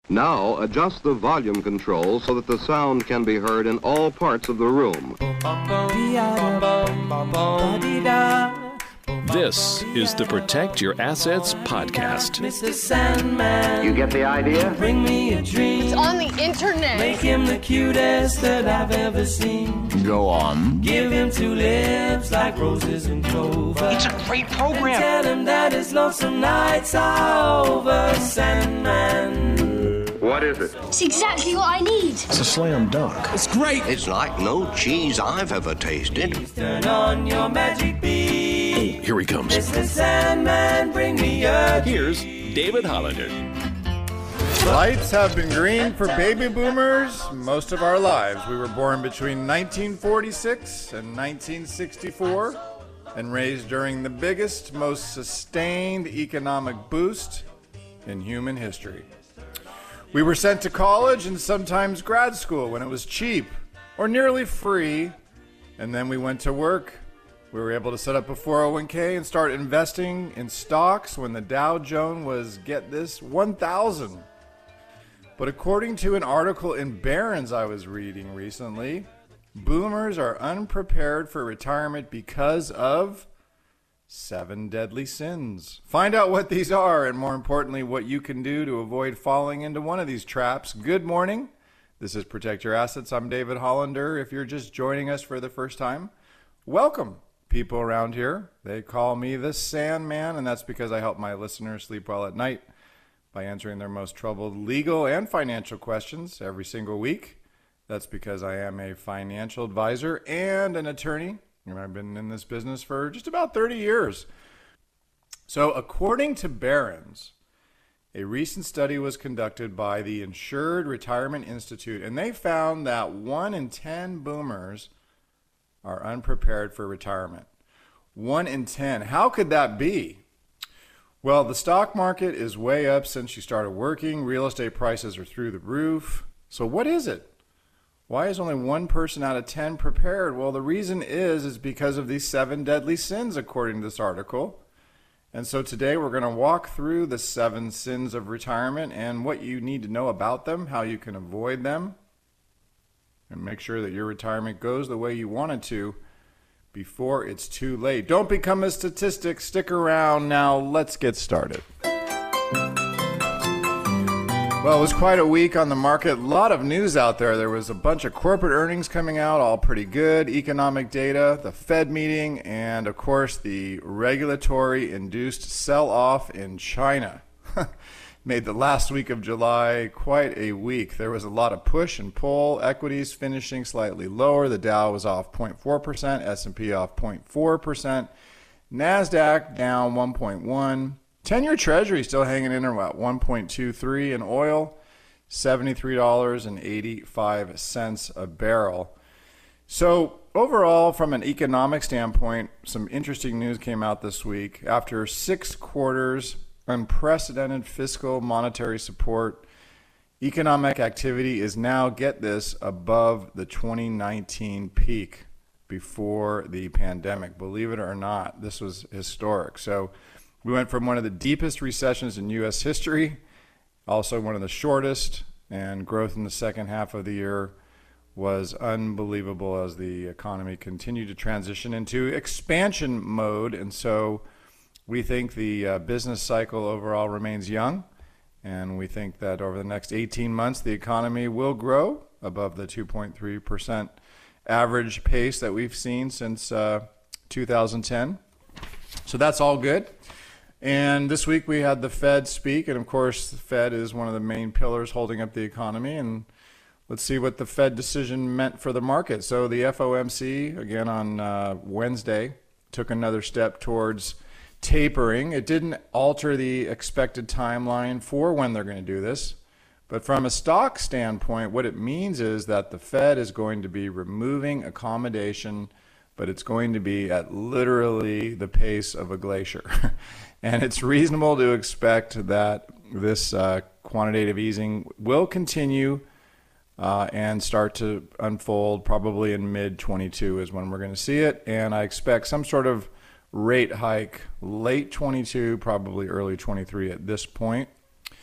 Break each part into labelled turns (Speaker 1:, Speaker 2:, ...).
Speaker 1: Now adjust the volume control so that the sound can be heard in all parts of the room.
Speaker 2: This is the Protect Your Assets podcast.
Speaker 3: Mr. Sandman,
Speaker 4: you get the idea?
Speaker 3: Bring me a dream.
Speaker 5: It's on the internet.
Speaker 3: Make him the cutest that I've ever seen.
Speaker 4: Go on.
Speaker 3: Give him two lips like roses and clover.
Speaker 4: It's a great program.
Speaker 3: And tell him that his lonesome nights are over, Sandman.
Speaker 1: What is it?
Speaker 5: It's exactly what I need.
Speaker 2: It's a slam dunk.
Speaker 4: It's great. It's like no cheese I've ever tasted.
Speaker 3: Please turn on your magic beam.
Speaker 2: Here he comes.
Speaker 3: Mr. Sandman, bring me a
Speaker 2: Here's David Hollander.
Speaker 6: Lights have been green for baby boomers most of our lives. We were born between 1946 and 1964 and raised during the biggest, most sustained economic boost in human history. We were sent to college and sometimes grad school when it was cheap or nearly free, and then we went to work. We were able to set up a 401k and start investing in stocks when the Dow Jones was, get this, 1,000. But according to an article in Barron's I was reading recently, boomers are unprepared for retirement because of 7 deadly sins. Find out what these are and, more importantly, what you can do to avoid falling into one of these traps. Good morning. This is Protect Your Assets. I'm David Hollander. If you're just joining us for the first time, welcome. People around here, they call me the Sandman, and that's because I help my listeners sleep well at night by answering their most troubled legal and financial questions every single week. That's because I am a financial advisor and an attorney. I've been in this business for just about 30 years. So according to Barron's, a recent study was conducted by the Insured Retirement Institute, and they found that 1 in 10 boomers are unprepared for retirement. 1 in 10. How could that be? Well, the stock market is way up since you started working. Real estate prices are through the roof. So what is it? Why is only 1 person out of 10 prepared? Well, the reason is because of these 7 deadly sins, according to this article. And so today we're going to walk through the 7 sins of retirement and what you need to know about them, how you can avoid them, and make sure that your retirement goes the way you want it to before it's too late. Don't become a statistic. Stick around. Now let's get started. Well, it was quite a week on the market. A lot of news out there. There was a bunch of corporate earnings coming out, all pretty good. Economic data, the Fed meeting, and of course the regulatory-induced sell-off in China. Made the last week of July quite a week. There was a lot of push and pull. Equities finishing slightly lower. The Dow was off 0.4%, S&P off 0.4%, NASDAQ down 1.1%. 10-year Treasury still hanging in at about 1.23, and oil, $73.85 a barrel. So overall, from an economic standpoint, some interesting news came out this week. After 6 quarters, unprecedented fiscal monetary support, economic activity is now, get this, above the 2019 peak before the pandemic. Believe it or not, this was historic. So we went from one of the deepest recessions in U.S. history, also one of the shortest, and growth in the second half of the year was unbelievable as the economy continued to transition into expansion mode. And so we think the business cycle overall remains young, and we think that over the next 18 months, the economy will grow above the 2.3% average pace that we've seen since 2010. So that's all good. And this week we had the Fed speak, and of course the Fed is one of the main pillars holding up the economy, and let's see what the Fed decision meant for the market. So the FOMC, again on Wednesday, took another step towards tapering. It didn't alter the expected timeline for when they're going to do this, but from a stock standpoint, what it means is that the Fed is going to be removing accommodation, but it's going to be at literally the pace of a glacier. And it's reasonable to expect that this quantitative easing will continue and start to unfold probably in mid-22 is when we're going to see it. And I expect some sort of rate hike late 22, probably early 23 at this point.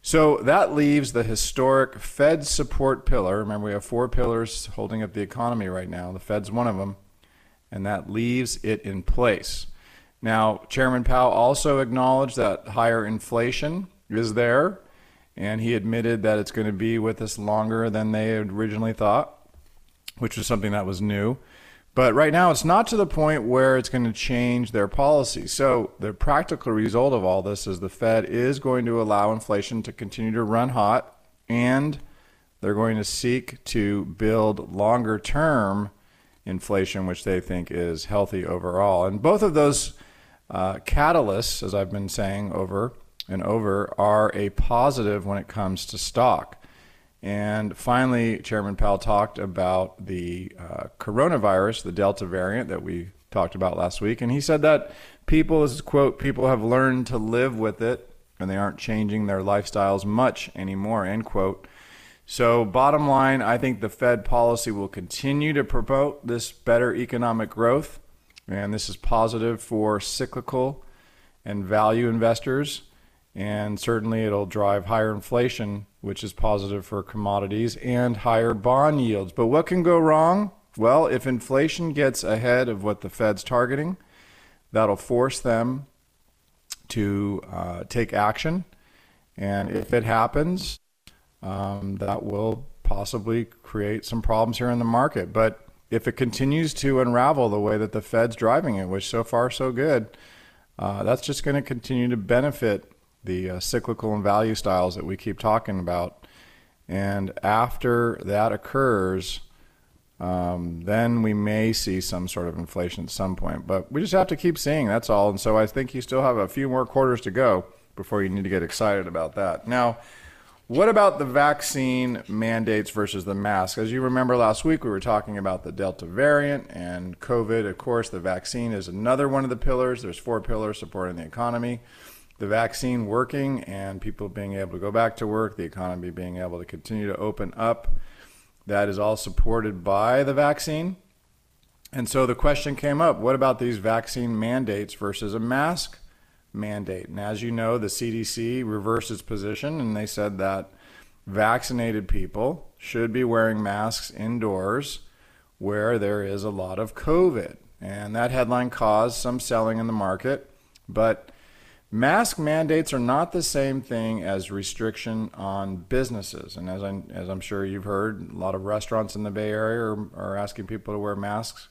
Speaker 6: So that leaves the historic Fed support pillar. Remember, we have 4 pillars holding up the economy right now. The Fed's one of them, and that leaves it in place. Now, Chairman Powell also acknowledged that higher inflation is there, and he admitted that it's going to be with us longer than they had originally thought, which was something that was new. But right now, it's not to the point where it's going to change their policy. So the practical result of all this is the Fed is going to allow inflation to continue to run hot, and they're going to seek to build longer-term inflation, which they think is healthy overall. And both of those catalysts, as I've been saying over and over, are a positive when it comes to stock. And finally, Chairman Powell talked about the coronavirus, the Delta variant that we talked about last week. And he said that people, this is quote, people have learned to live with it and they aren't changing their lifestyles much anymore, end quote. So bottom line, I think the Fed policy will continue to promote this better economic growth. And this is positive for cyclical and value investors. And certainly it'll drive higher inflation, which is positive for commodities, and higher bond yields. But what can go wrong? Well, if inflation gets ahead of what the Fed's targeting, that'll force them to take action. And if it happens, that will possibly create some problems here in the market. But if it continues to unravel the way that the Fed's driving it, which so far so good, that's just going to continue to benefit the cyclical and value styles that we keep talking about. And after that occurs, then we may see some sort of inflation at some point. But we just have to keep seeing, that's all. And so I think you still have a few more quarters to go before you need to get excited about that. Now, what about the vaccine mandates versus the mask? As you remember last week, we were talking about the Delta variant and COVID. Of course, the vaccine is another one of the pillars. There's 4 pillars supporting the economy. The vaccine working and people being able to go back to work, the economy being able to continue to open up, that is all supported by the vaccine. And so the question came up, what about these vaccine mandates versus a mask mandate? And as you know, the CDC reversed its position and they said that vaccinated people should be wearing masks indoors where there is a lot of COVID. And that headline caused some selling in the market, but mask mandates are not the same thing as restriction on businesses. And as I'm sure you've heard, a lot of restaurants in the Bay Area are asking people to wear masks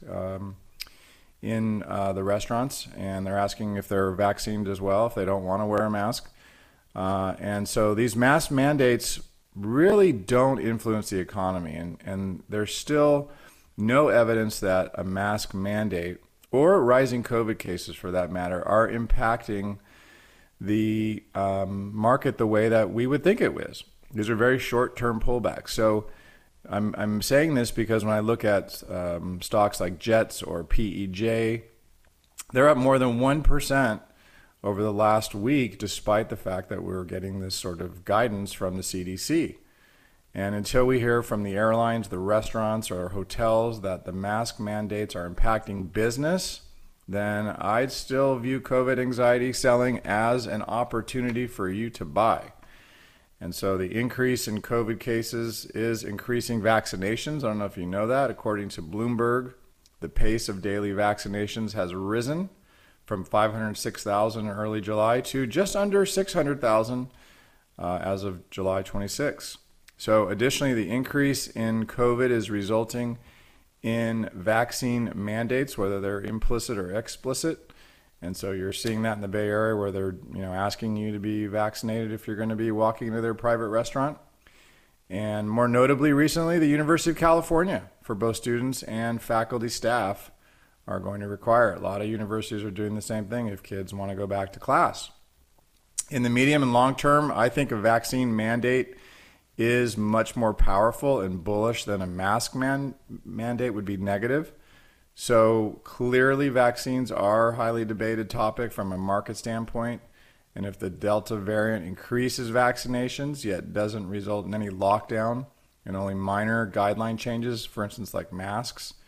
Speaker 6: in the restaurants. And they're asking if they're vaccinated as well, if they don't want to wear a mask. And so these mask mandates really don't influence the economy. And there's still no evidence that a mask mandate or rising COVID cases, for that matter, are impacting the market the way that we would think it was. These are very short-term pullbacks. So I'm saying this because when I look at stocks like Jets or PEJ, they're up more than 1% over the last week, despite the fact that we're getting this sort of guidance from the CDC. And until we hear from the airlines, the restaurants, or hotels that the mask mandates are impacting business, then I'd still view COVID anxiety selling as an opportunity for you to buy. And so the increase in COVID cases is increasing vaccinations. I don't know if you know that. According to Bloomberg, the pace of daily vaccinations has risen from 506,000 in early July to just under 600,000 as of July 26. So additionally, the increase in COVID is resulting in vaccine mandates, whether they're implicit or explicit. And so you're seeing that in the Bay Area where they're asking you to be vaccinated if you're going to be walking into their private restaurant. And more notably recently, the University of California, for both students and faculty staff, are going to require it. A lot of universities are doing the same thing if kids want to go back to class. In the medium and long term, I think a vaccine mandate is much more powerful and bullish than a mask mandate would be negative. So clearly vaccines are a highly debated topic from a market standpoint. And if the Delta variant increases vaccinations, yet doesn't result in any lockdown and only minor guideline changes, for instance, like masks,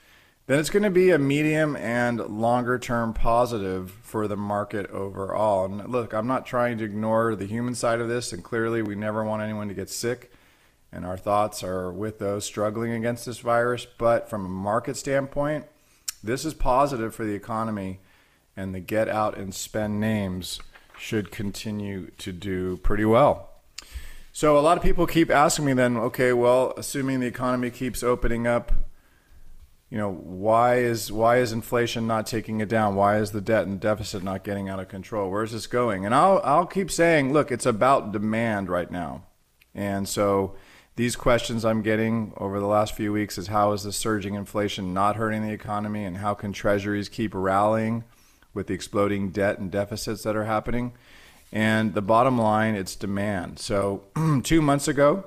Speaker 6: then it's going to be a medium and longer term positive for the market overall. And look, I'm not trying to ignore the human side of this, and clearly we never want anyone to get sick, and our thoughts are with those struggling against this virus. But from a market standpoint, this is positive for the economy, and the get out and spend names should continue to do pretty well. So a lot of people keep asking me then, okay, well, assuming the economy keeps opening up, why is inflation not taking it down? Why is the debt and deficit not getting out of control? Where's this going? And I'll keep saying, look, it's about demand right now. And so these questions I'm getting over the last few weeks is, how is the surging inflation not hurting the economy, and how can treasuries keep rallying with the exploding debt and deficits that are happening? And the bottom line, it's demand. So 2 months ago,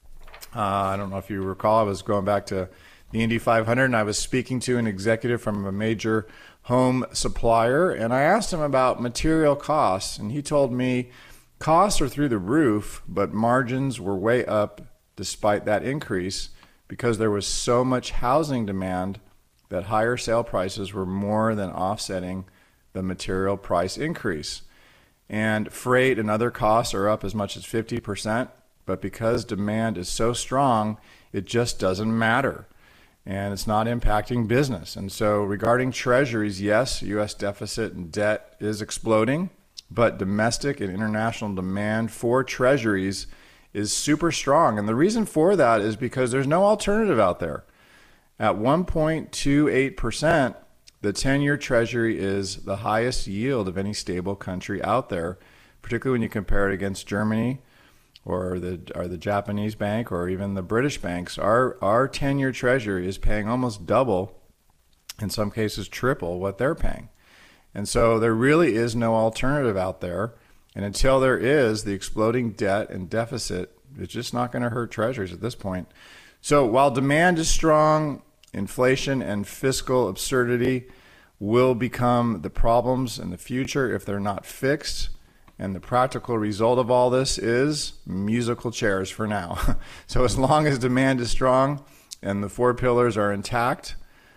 Speaker 6: I don't know if you recall, I was going back to the Indy 500, and I was speaking to an executive from a major home supplier, and I asked him about material costs, and he told me costs are through the roof, but margins were way up despite that increase, because there was so much housing demand that higher sale prices were more than offsetting the material price increase. And freight and other costs are up as much as 50%, but because demand is so strong, it just doesn't matter. And it's not impacting business. And so regarding treasuries, yes, U.S. deficit and debt is exploding, but domestic and international demand for treasuries is super strong. And the reason for that is because there's no alternative out there. At 1.28%, the 10-year treasury is the highest yield of any stable country out there, particularly when you compare it against Germany or the Japanese bank or even the British banks. Our 10-year treasury is paying almost double, in some cases triple, what they're paying. And so there really is no alternative out there. And until there is, the exploding debt and deficit is just not going to hurt treasuries at this point. So while demand is strong, inflation and fiscal absurdity will become the problems in the future if they're not fixed. And the practical result of all this is musical chairs for now. So as long as demand is strong and the four pillars are intact,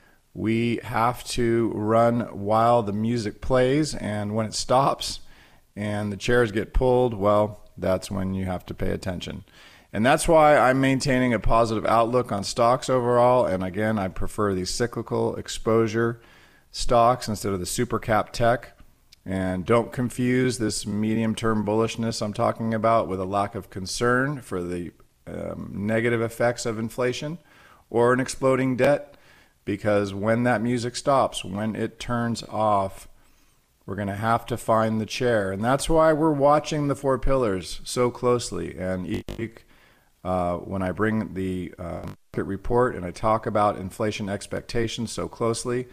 Speaker 6: we have to run while the music plays, and when it stops and the chairs get pulled, well, that's when you have to pay attention. And that's why I'm maintaining a positive outlook on stocks overall. And again, I prefer these cyclical exposure stocks instead of the super cap tech. And don't confuse this medium-term bullishness I'm talking about with a lack of concern for the negative effects of inflation or an exploding debt, because when that music stops, when it turns off, we're going to have to find the chair. And that's why we're watching the four pillars so closely. And each week, when I bring the market report and I talk about inflation expectations so closely,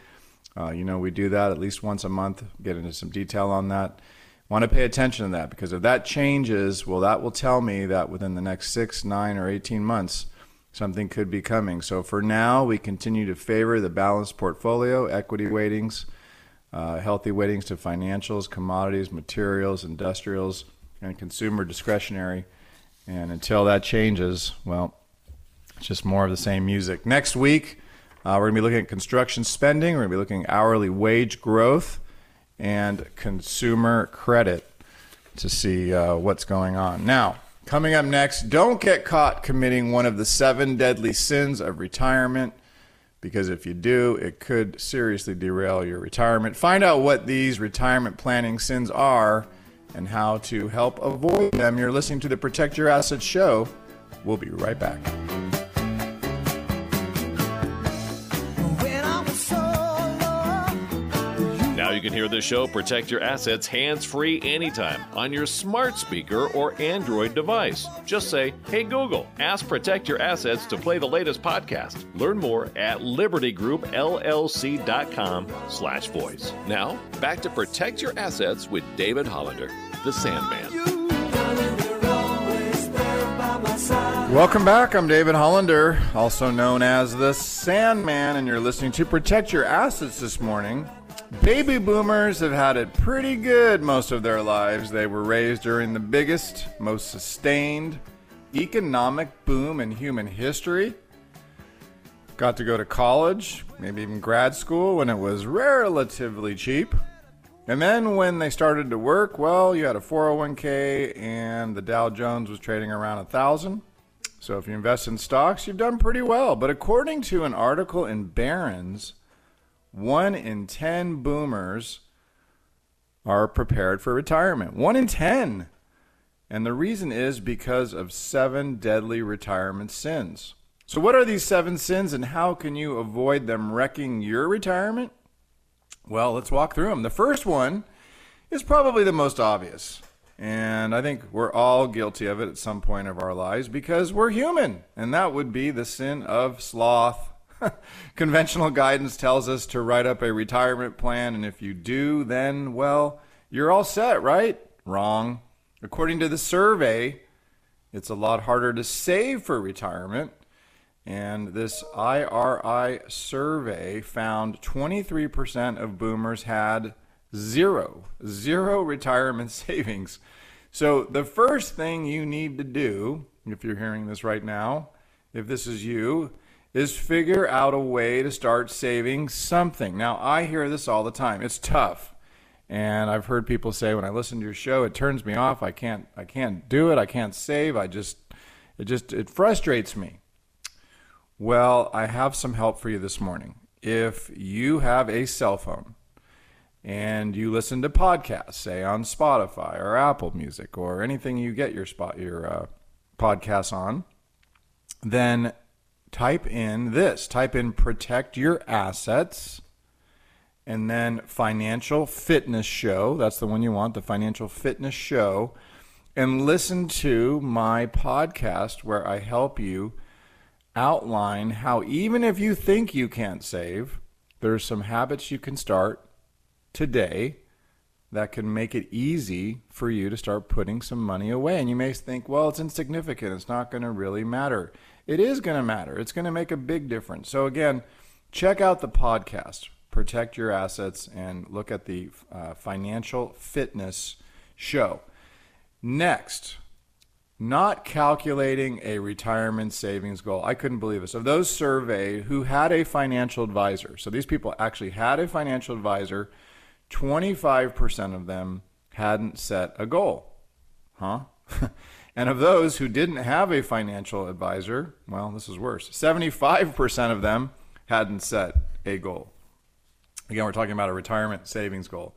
Speaker 6: we do that at least once a month, get into some detail on that. Want to pay attention to that, because if that changes, well, that will tell me that within the next 6, 9, or 18 months, something could be coming. So for now, we continue to favor the balanced portfolio, equity weightings, healthy weightings to financials, commodities, materials, industrials, and consumer discretionary. And until that changes, well, it's just more of the same music. Next week, we're going to be looking at construction spending. We're going to be looking at hourly wage growth and consumer credit to see what's going on. Now, coming up next, don't get caught committing one of the 7 deadly sins of retirement, because if you do, it could seriously derail your retirement. Find out what these retirement planning sins are and how to help avoid them. You're listening to the Protect Your Assets show. We'll be right back.
Speaker 2: Now you can hear the show Protect Your Assets hands-free anytime on your smart speaker or Android device. Just say, "Hey Google, ask Protect Your Assets to play the latest podcast." Learn more at libertygroupllc.com/voice. Now, back to Protect Your Assets with David Hollander, the Sandman.
Speaker 6: Welcome back. I'm David Hollander, also known as the Sandman, and you're listening to Protect Your Assets this morning. Baby boomers have had it pretty good most of their lives. They were raised during the biggest, most sustained economic boom in human history. got to go to college, maybe even grad school when it was relatively cheap. And then when they started to work, well, you had a 401k and the Dow Jones was trading around 1,000. So if you invest in stocks, you've done pretty well. But according to an article in Barron's, 1 in 10 boomers are prepared for retirement. 1 in 10. And the reason is because of 7 deadly retirement sins. So what are these 7 sins and how can you avoid them wrecking your retirement? Well, let's walk through them. The first one is probably the most obvious. And I think we're all guilty of it at some point of our lives because we're human. And that would be the sin of sloth. Conventional guidance tells us to write up a retirement plan. And if you do, then, well, you're all set, right? Wrong. According to the survey, it's a lot harder to save for retirement. And this IRI survey found 23% of boomers had zero retirement savings. So the first thing you need to do, if you're hearing this right now, if this is you, is figure out a way to start saving something. Now, I hear this all the time. It's tough. And I've heard people say when I listen to your show, it turns me off. I can't do it. I can't save. It frustrates me. Well, I have some help for you this morning. If you have a cell phone and you listen to podcasts, say on Spotify or Apple Music or anything you get your podcasts on, then type in Protect Your Assets, and then Financial Fitness Show. That's the one you want, the Financial Fitness Show. And listen to my podcast where I help you outline how even if you think you can't save, there's some habits you can start today that can make it easy for you to start putting some money away. And you may think, well, it's insignificant. It's not going to really matter. It is going to matter. It's going to make a big difference. So again, check out the podcast, Protect Your Assets, and look at the Financial Fitness Show. Next, not calculating a retirement savings goal. I couldn't believe this. Of those surveyed who had a financial advisor, so these people actually had a financial advisor, 25% of them hadn't set a goal. And of those who didn't have a financial advisor, well, this is worse. 75% of them hadn't set a goal. Again, we're talking about a retirement savings goal.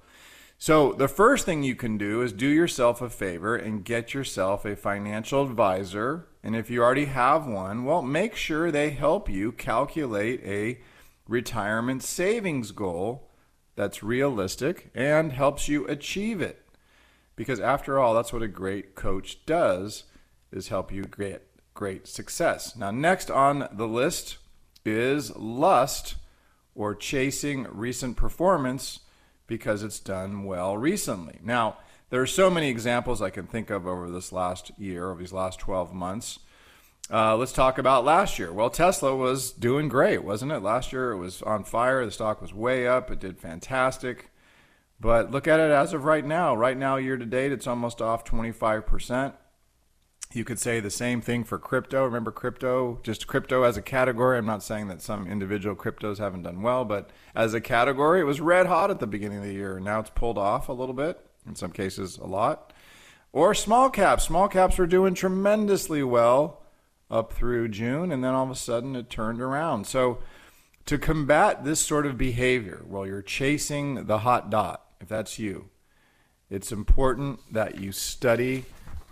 Speaker 6: So the first thing you can do is do yourself a favor and get yourself a financial advisor. And if you already have one, well, make sure they help you calculate a retirement savings goal that's realistic and helps you achieve it. Because after all, that's what a great coach does, is help you get great success. Now, next on the list is lust, or chasing recent performance because it's done well recently. Now, there are so many examples I can think of over this last year, over these last 12 months. Let's talk about last year. Well, Tesla was doing great, wasn't it? Last year it was on fire. The stock was way up. It did fantastic. But look at it as of right now. Right now, year to date, it's almost off 25%. You could say the same thing for crypto. Remember crypto, just crypto as a category. I'm not saying that some individual cryptos haven't done well, but as a category, it was red hot at the beginning of the year. Now it's pulled off a little bit, in some cases a lot. Or small caps. Small caps were doing tremendously well up through June, and then all of a sudden it turned around. So to combat this sort of behavior, while you're chasing the hot dot, if that's you, it's important that you study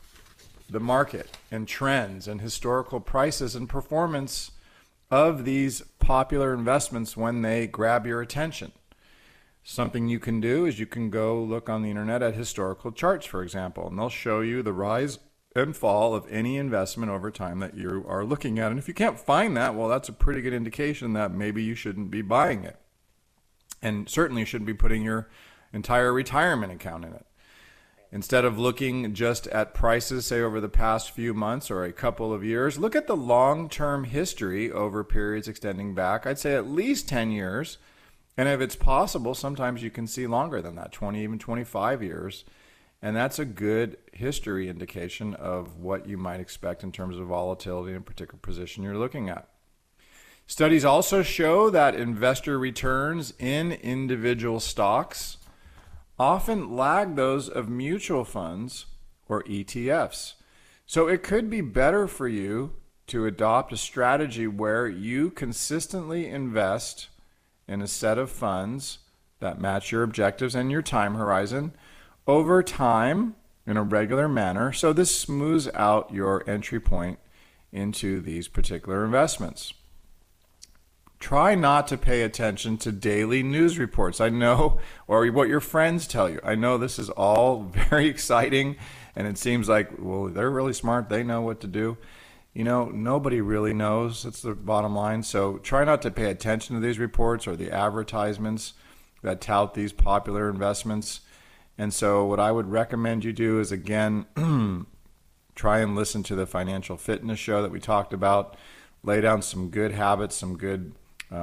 Speaker 6: the market and trends and historical prices and performance of these popular investments when they grab your attention. Something you can do is you can go look on the internet at historical charts, for example, and they'll show you the rise and fall of any investment over time that you are looking at. And if you can't find that, well, that's a pretty good indication that maybe you shouldn't be buying it. And certainly you shouldn't be putting your entire retirement account in it. Instead of looking just at prices, say over the past few months or a couple of years, look at the long-term history over periods extending back, I'd say at least 10 years. And if it's possible, sometimes you can see longer than that, 20, even 25 years. And that's a good history indication of what you might expect in terms of volatility in a particular position you're looking at. Studies also show that investor returns in individual stocks often lag those of mutual funds or ETFs. So it could be better for you to adopt a strategy where you consistently invest in a set of funds that match your objectives and your time horizon over time in a regular manner. So this smooths out your entry point into these particular investments. Try not to pay attention to daily news reports. I know, or what your friends tell you. I know this is all very exciting, and it seems like, well, they're really smart. They know what to do. You know, nobody really knows. That's the bottom line. So try not to pay attention to these reports or the advertisements that tout these popular investments. And so what I would recommend you do is, again, try and listen to the Financial Fitness Show that we talked about. Lay down some good habits, some good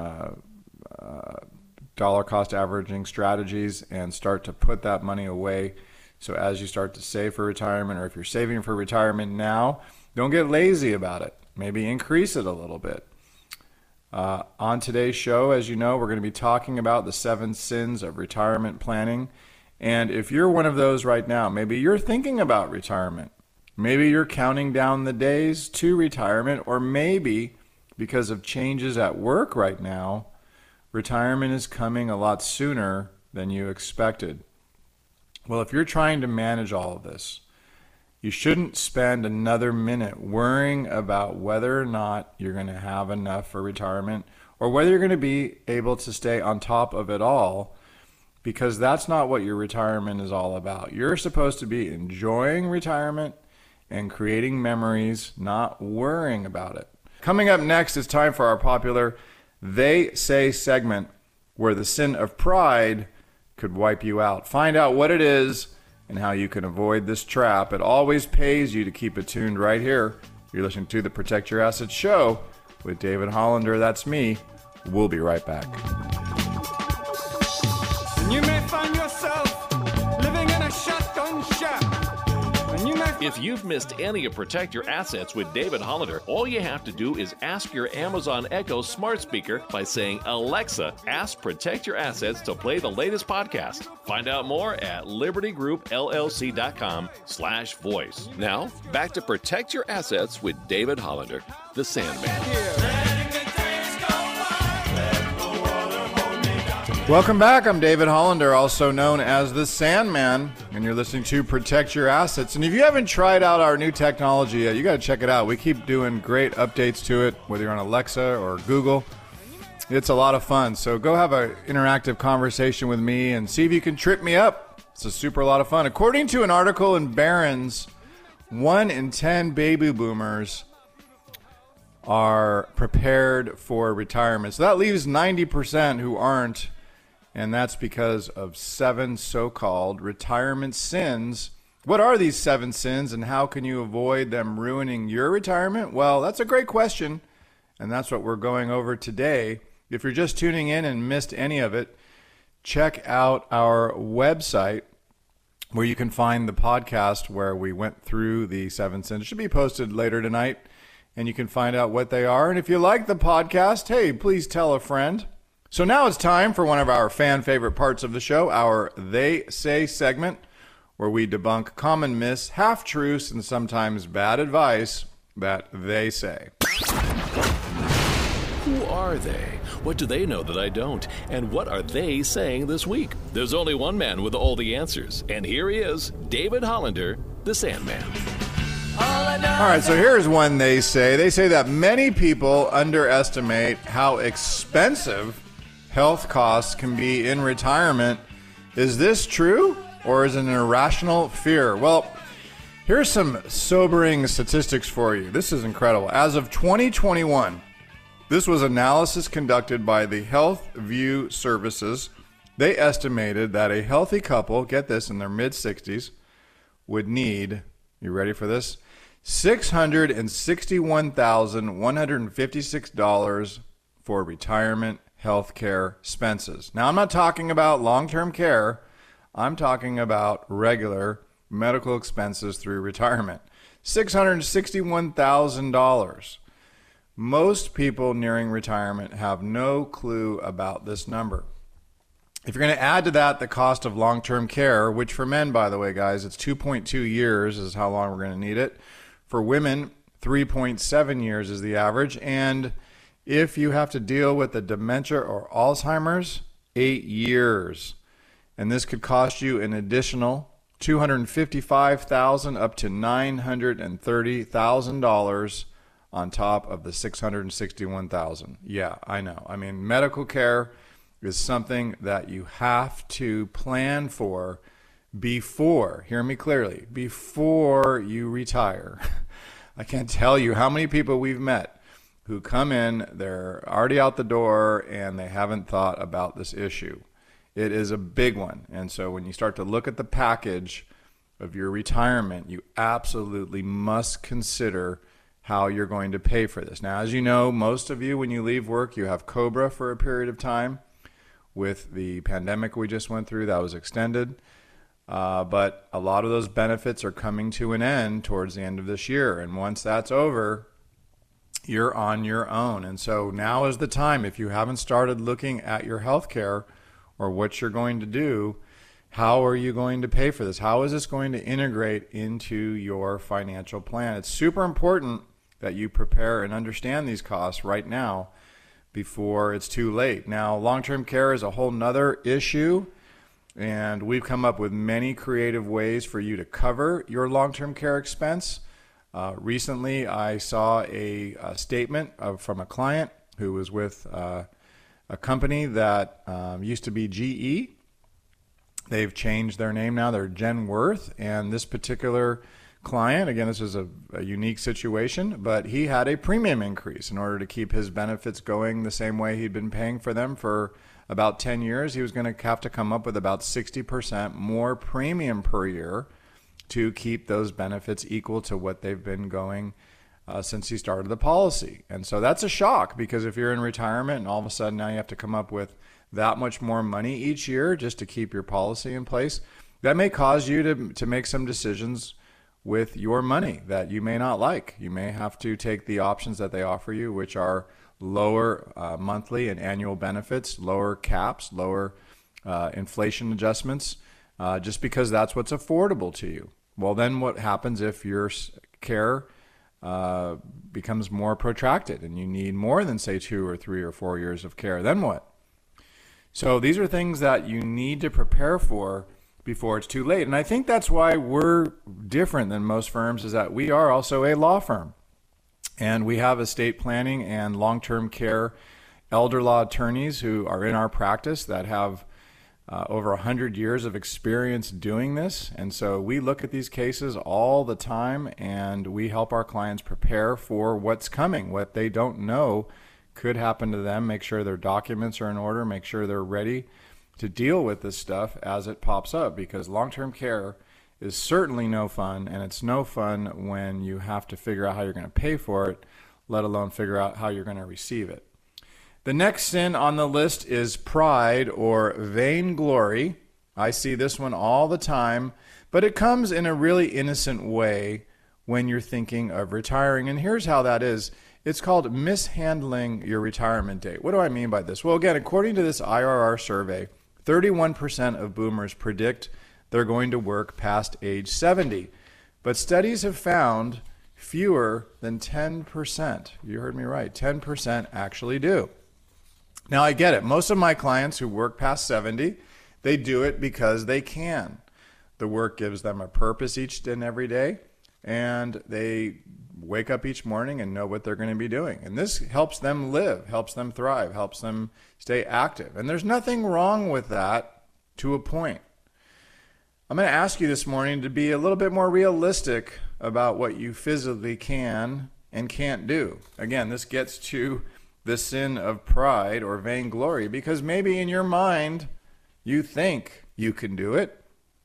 Speaker 6: dollar cost averaging strategies, and start to put that money away. So as you start to save for retirement, or if you're saving for retirement now, don't get lazy about it. Maybe increase it a little bit. On today's show, as you know, we're going to be talking about the 7 sins of retirement planning. And if you're one of those right now, maybe you're thinking about retirement. Maybe you're counting down the days to retirement, or maybe because of changes at work right now, retirement is coming a lot sooner than you expected. Well, if you're trying to manage all of this, you shouldn't spend another minute worrying about whether or not you're going to have enough for retirement, or whether you're going to be able to stay on top of it all, because that's not what your retirement is all about. You're supposed to be enjoying retirement and creating memories, not worrying about it. Coming up next, it's time for our popular They Say segment, where the sin of pride could wipe you out. Find out what it is and how you can avoid this trap. It always pays you to keep it tuned right here. You're listening to the Protect Your Assets show with David Hollander. That's me. We'll be right back.
Speaker 7: You may find yourself living in a shotgun shack.
Speaker 2: If you've missed any of Protect Your Assets with David Hollander, all you have to do is ask your Amazon Echo smart speaker by saying, "Alexa, ask Protect Your Assets to play the latest podcast." Find out more at libertygroupllc.com/voice. Now, back to Protect Your Assets with David Hollander, the Sandman.
Speaker 6: Welcome back. I'm David Hollander, also known as the Sandman, and you're listening to Protect Your Assets. And if you haven't tried out our new technology yet, you got to check it out. We keep doing great updates to it, whether you're on Alexa or Google. It's a lot of fun. So go have an interactive conversation with me and see if you can trip me up. It's a super lot of fun. According to an article in Barron's, 1 in 10 baby boomers are prepared for retirement. So that leaves 90% who aren't. And that's because of 7 so-called retirement sins. What are these 7 sins, and how can you avoid them ruining your retirement? Well, that's a great question, and that's what we're going over today. If you're just tuning in and missed any of it, check out our website where you can find the podcast where we went through the 7 sins. It should be posted later tonight, and you can find out what they are. And if you like the podcast, hey, please tell a friend. So now it's time for one of our fan favorite parts of the show, our They Say segment, where we debunk common myths, half-truths, and sometimes bad advice that they say.
Speaker 2: Who are they? What do they know that I don't? And what are they saying this week? There's only one man with all the answers, and here he is, David Hollander, the Sandman.
Speaker 6: All right, so here's one they say. They say that many people underestimate how expensive health costs can be in retirement. Is this true, or is it an irrational fear? Well, here's some sobering statistics for you. This is incredible. As of 2021, this was analysis conducted by the Health View Services. They estimated that a healthy couple, get this, in their mid-60s, would need, you ready for this? $661,156 for retirement health care expenses. Now, I'm not talking about long-term care. I'm talking about regular medical expenses through retirement. $661,000. Most people nearing retirement have no clue about this number. If you're going to add to that the cost of long-term care, which for men, by the way, guys, it's 2.2 years is how long we're going to need it. For women, 3.7 years is the average. And if you have to deal with the dementia or Alzheimer's, 8 years. And this could cost you an additional $255,000 up to $930,000 on top of the $661,000. Yeah, I know. I mean, medical care is something that you have to plan for before, hear me clearly, before you retire. I can't tell you how many people we've met who come in, they're already out the door, and they haven't thought about this issue. It is a big one. And so when you start to look at the package of your retirement, you absolutely must consider how you're going to pay for this. Now, as you know, most of you, when you leave work, you have COBRA for a period of time. With the pandemic we just went through, that was extended. But a lot of those benefits are coming to an end towards the end of this year. And once that's over, you're on your own. And so now is the time, if you haven't started looking at your health care or what you're going to do, how are you going to pay for this? How is this going to integrate into your financial plan? It's super important that you prepare and understand these costs right now before it's too late. Now, long-term care is a whole nother issue, and we've come up with many creative ways for you to cover your long-term care expense. Recently, I saw a statement from a client who was with a company that used to be GE. They've changed their name now. They're Genworth, and this particular client, again, this is a unique situation, but he had a premium increase in order to keep his benefits going the same way he'd been paying for them for about 10 years. He was going to have to come up with about 60% more premium per year to keep those benefits equal to what they've been going since he started the policy. And so that's a shock, because if you're in retirement and all of a sudden now you have to come up with that much more money each year just to keep your policy in place, that may cause you to make some decisions with your money that you may not like. You may have to take the options that they offer you, which are lower monthly and annual benefits, lower caps, lower inflation adjustments, just because that's what's affordable to you. Well, then what happens if your care becomes more protracted and you need more than, say, 2 or 3 or 4 years of care? Then what? So these are things that you need to prepare for before it's too late. And I think that's why we're different than most firms, is that we are also a law firm. And we have estate planning and long-term care elder law attorneys who are in our practice that have over 100 years of experience doing this. And so we look at these cases all the time, and we help our clients prepare for what's coming, what they don't know could happen to them, make sure their documents are in order, make sure they're ready to deal with this stuff as it pops up, because long-term care is certainly no fun, and it's no fun when you have to figure out how you're going to pay for it, let alone figure out how you're going to receive it. The next sin on the list is pride or vainglory. I see this one all the time, but it comes in a really innocent way when you're thinking of retiring, and here's how that is. It's called mishandling your retirement date. What do I mean by this? Well, again, according to this IRR survey, 31% of boomers predict they're going to work past age 70. But studies have found fewer than 10%. You heard me right. 10% actually do. Now, I get it. Most of my clients who work past 70, they do it because they can. The work gives them a purpose each and every day, and they wake up each morning and know what they're going to be doing. And this helps them live, helps them thrive, helps them stay active. And there's nothing wrong with that to a point. I'm going to ask you this morning to be a little bit more realistic about what you physically can and can't do. Again, this gets to the sin of pride or vainglory, because maybe in your mind you think you can do it,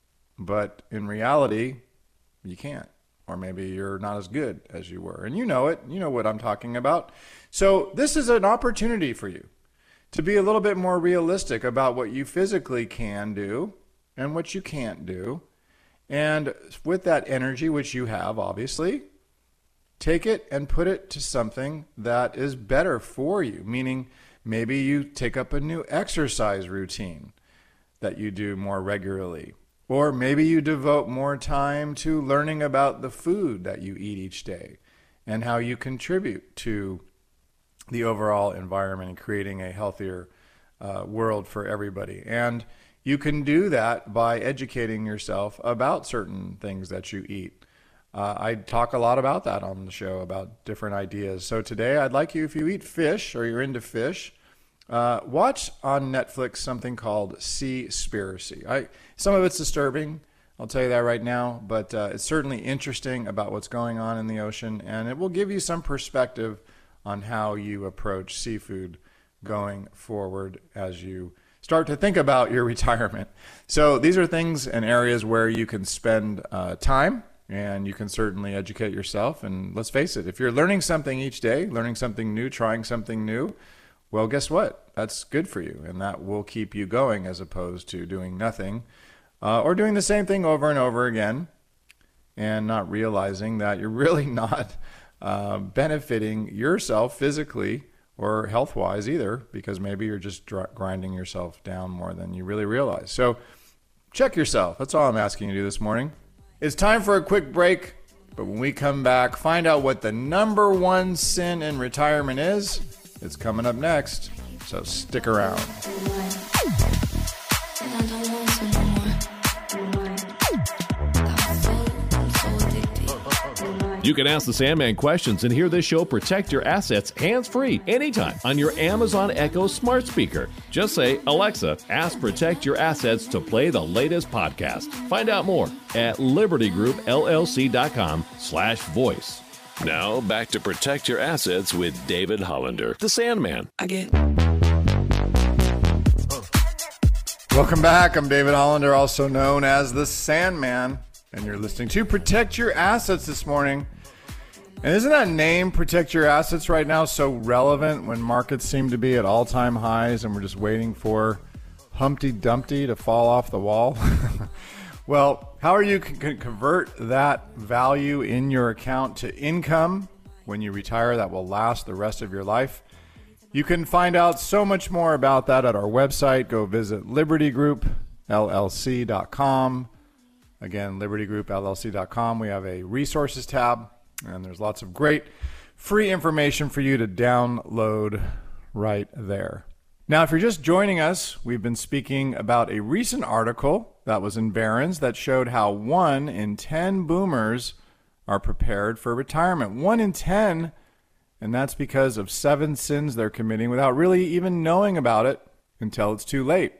Speaker 6: but in reality you can't. Or maybe you're not as good as you were. And you know it. You know what I'm talking about. So this is an opportunity for you to be a little bit more realistic about what you physically can do and what you can't do. And with that energy, which you have, obviously, take it and put it to something that is better for you, meaning maybe you take up a new exercise routine that you do more regularly. Or maybe you devote more time to learning about the food that you eat each day and how you contribute to the overall environment and creating a healthier world for everybody. And you can do that by educating yourself about certain things that you eat. I talk a lot about that on the show, about different ideas. So today I'd like you, if you eat fish or you're into fish, watch on Netflix something called Seaspiracy. Some of it's disturbing, I'll tell you that right now, but it's certainly interesting about what's going on in the ocean, and it will give you some perspective on how you approach seafood going forward as you start to think about your retirement. So these are things and areas where you can spend time, and you can certainly educate yourself. And let's face it, if you're learning something each day, learning something new, trying something new, well, guess what? That's good for you, and that will keep you going as opposed to doing nothing or doing the same thing over and over again and not realizing that you're really not benefiting yourself physically or health-wise either, because maybe you're just grinding yourself down more than you really realize. So check yourself. That's all I'm asking you to do this morning. It's time for a quick break, but when we come back, find out what the number one sin in retirement is. It's coming up next, so stick around.
Speaker 2: You can ask the Sandman questions and hear this show Protect Your Assets hands-free anytime on your Amazon Echo smart speaker. Just say, Alexa, ask Protect Your Assets to play the latest podcast. Find out more at libertygroupllc.com/voice. Now, back to Protect Your Assets with David Hollander, the Sandman.
Speaker 6: Welcome back. I'm David Hollander, also known as the Sandman, and you're listening to Protect Your Assets this morning. And isn't that name, Protect Your Assets, right now so relevant when markets seem to be at all-time highs and we're just waiting for Humpty Dumpty to fall off the wall? Well, how are you can convert that value in your account to income when you retire that will last the rest of your life? You can find out so much more about that at our website. Go visit libertygroupllc.com. Again, libertygroupllc.com. We have a resources tab, and there's lots of great free information for you to download right there. Now, if you're just joining us, we've been speaking about a recent article that was in Barron's that showed how 1 in 10 boomers are prepared for retirement. 1 in 10, and that's because of 7 sins they're committing without really even knowing about it until it's too late.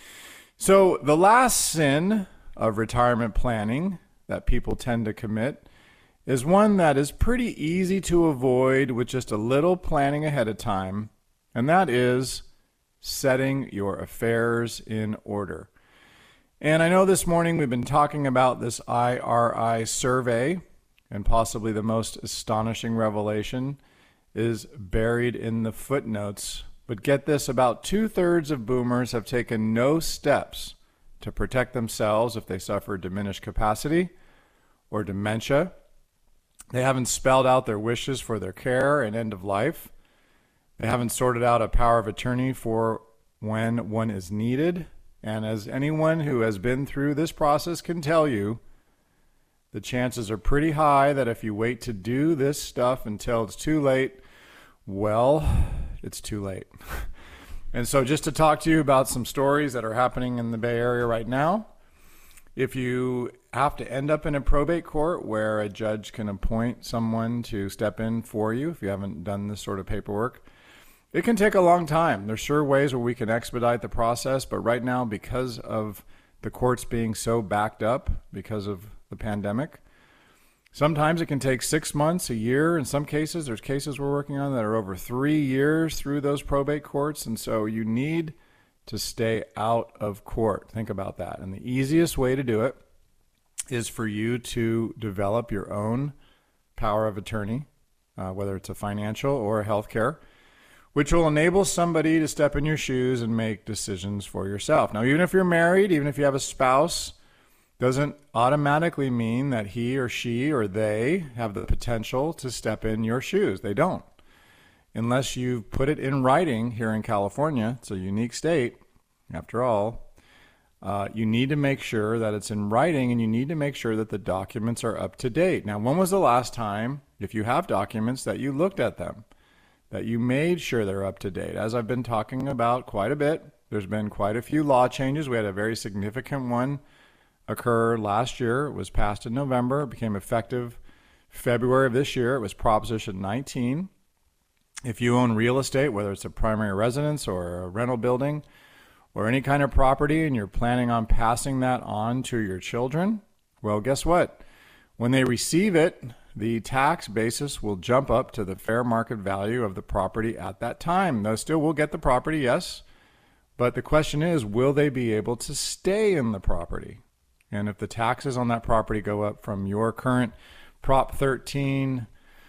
Speaker 6: So the last sin of retirement planning that people tend to commit is one that is pretty easy to avoid with just a little planning ahead of time, and that is setting your affairs in order. And I know this morning we've been talking about this IRI survey, and possibly the most astonishing revelation is buried in the footnotes. But get this, about 2/3 of boomers have taken no steps to protect themselves if they suffer diminished capacity or dementia. They haven't spelled out their wishes for their care and end of life. They haven't sorted out a power of attorney for when one is needed. And as anyone who has been through this process can tell you, the chances are pretty high that if you wait to do this stuff until it's too late, well, it's too late. And so just to talk to you about some stories that are happening in the Bay Area right now, if you have to end up in a probate court where a judge can appoint someone to step in for you, if you haven't done this sort of paperwork, it can take a long time. There's sure ways where we can expedite the process, but right now, because of the courts being so backed up because of the pandemic, sometimes it can take 6 months, a year. In some cases, there's cases we're working on that are over 3 years through those probate courts, and so you need to stay out of court. Think about that. And the easiest way to do it is for you to develop your own power of attorney, whether it's a financial or a healthcare, which will enable somebody to step in your shoes and make decisions for yourself. Now, even if you're married, even if you have a spouse, doesn't automatically mean that he or she or they have the potential to step in your shoes. They don't. Unless you've put it in writing here in California, it's a unique state, after all, you need to make sure that it's in writing, and you need to make sure that the documents are up to date. Now, when was the last time, if you have documents, that you looked at them, that you made sure they're up to date? As I've been talking about quite a bit, there's been quite a few law changes. We had a very significant one occur last year. It was passed in November. It became effective February of this year. It was Proposition 19. If you own real estate, whether it's a primary residence or a rental building or any kind of property, and you're planning on passing that on to your children, well, guess what? When they receive it, the tax basis will jump up to the fair market value of the property at that time. They still will get the property, yes, but the question is, will they be able to stay in the property? And if the taxes on that property go up from your current Prop 13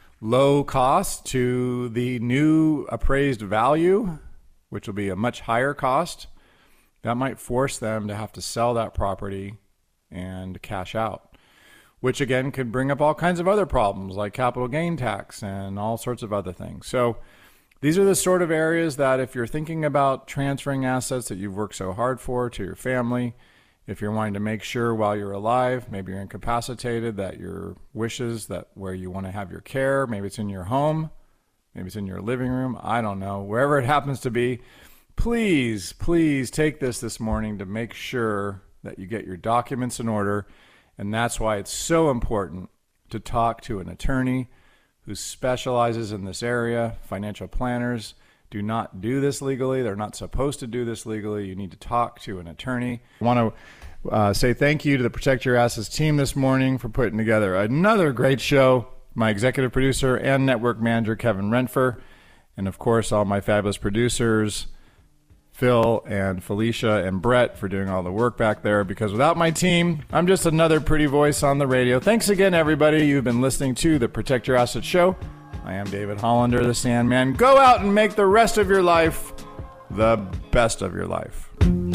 Speaker 6: low cost to the new appraised value, which will be a much higher cost, that might force them to have to sell that property and cash out, which again could bring up all kinds of other problems like capital gain tax and all sorts of other things. So these are the sort of areas that if you're thinking about transferring assets that you've worked so hard for to your family, if you're wanting to make sure while you're alive, maybe you're incapacitated, that your wishes, that where you want to have your care, maybe it's in your home, maybe it's in your living room, I don't know, wherever it happens to be, please take this morning to make sure that you get your documents in order. And that's why it's so important to talk to an attorney who specializes in this area. Financial planners do not do this legally. They're not supposed to do this legally. You need to talk to an attorney. I want to say thank you to the Protect Your Assets team this morning for putting together another great show. My executive producer and network manager, Kevin Renfer, and of course, all my fabulous producers, Phil and Felicia and Brett, for doing all the work back there, because without my team, I'm just another pretty voice on the radio. Thanks again, everybody. You've been listening to the Protect Your Assets show. I am David Hollander, the Sandman. Go out and make the rest of your life the best of your life.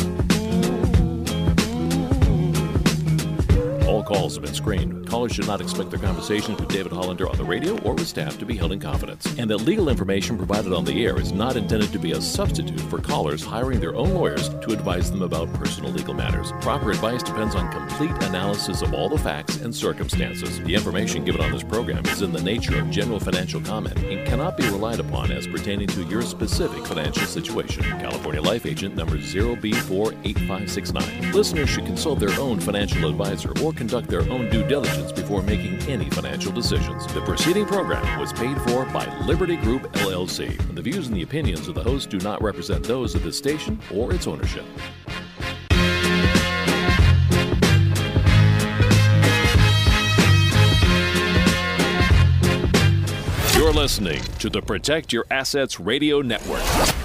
Speaker 2: All calls have been screened. Callers should not expect their conversations with David Hollander on the radio or with staff to be held in confidence. And that legal information provided on the air is not intended to be a substitute for callers hiring their own lawyers to advise them about personal legal matters. Proper advice depends on complete analysis of all the facts and circumstances. The information given on this program is in the nature of general financial comment and cannot be relied upon as pertaining to your specific financial situation. California Life Agent number 0B48569. Listeners should consult their own financial advisor or conduct their own due diligence before making any financial decisions. The preceding program was paid for by Liberty Group, LLC. And the views and the opinions of the host do not represent those of the station or its ownership. You're listening to the Protect Your Assets Radio Network.